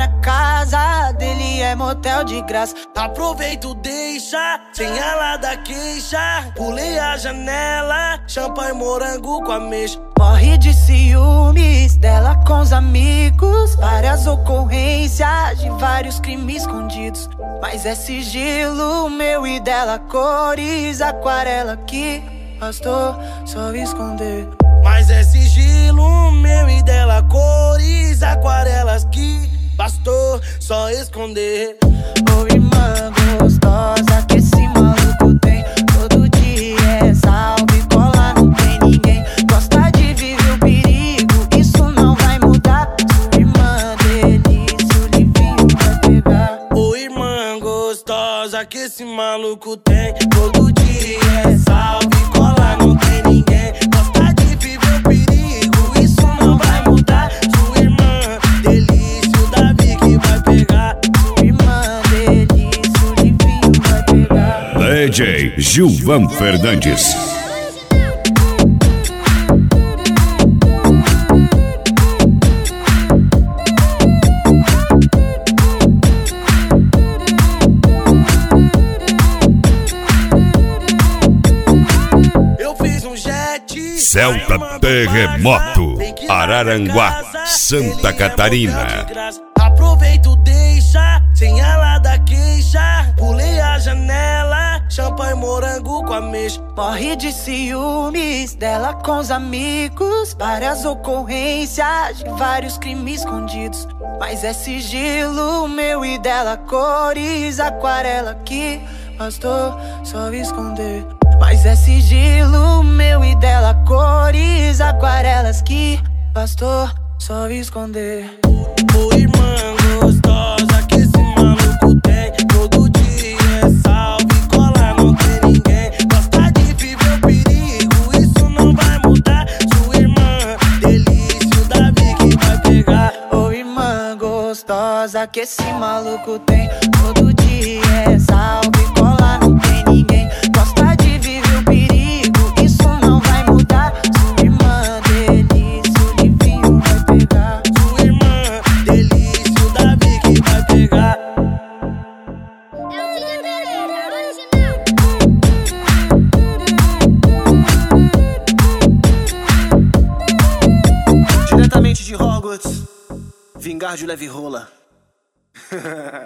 na casa dele, é motel de graça. Aproveito, deixa, sem ela dar queixa. Pulei a janela, champanhe morango com ameixa. Morre de ciúmes dela com os amigos, várias ocorrências de vários crimes escondidos. Mas é sigilo meu e dela, cores, aquarela que bastou só esconder. Mas é sigilo meu e dela, cores, aquarelas que bastou só esconder. Ô irmã gostosa que esse maluco tem, todo dia é salve, cola, não tem ninguém. Gosta de viver o perigo, isso não vai mudar. Sua irmã delícia, o livinho vai pegar. Ô irmã gostosa que esse maluco tem, todo dia é salve, cola, não tem ninguém. Gosta de viver o perigo, isso não vai mudar. Sua irmã delícia, o Davi que vai pegar. Sua irmã delícia, o livinho vai pegar. DJ Gilvan Fernandes. Celta Terremoto, Araranguá, Santa Catarina. Aproveito, deixa, sem ela dar queixa. Pulei a janela, champanhe morango com ameixa. Morre de ciúmes dela com os amigos, várias ocorrências de vários crimes escondidos. Mas é sigilo meu e dela, cores, aquarela que bastou só esconder. Mas é sigilo meu e dela, cores, aquarelas que bastou só esconder. Ô irmã gostosa que esse maluco tem, todo dia é salve, cola, não tem ninguém. Gosta de viver o perigo, isso não vai mudar. Sua irmã delícia, o Davi que vai pegar. Ô irmã gostosa que esse maluco tem, todo dia é salve, cola, não tem ninguém. Gosta de viver o perigo, isso não vai mudar. Sua irmã delícia, o livinho vai pegar. Sua irmã delícia, o Davi que vai pegar. Diretamente de Hogwarts, Vingar de Leve Rola.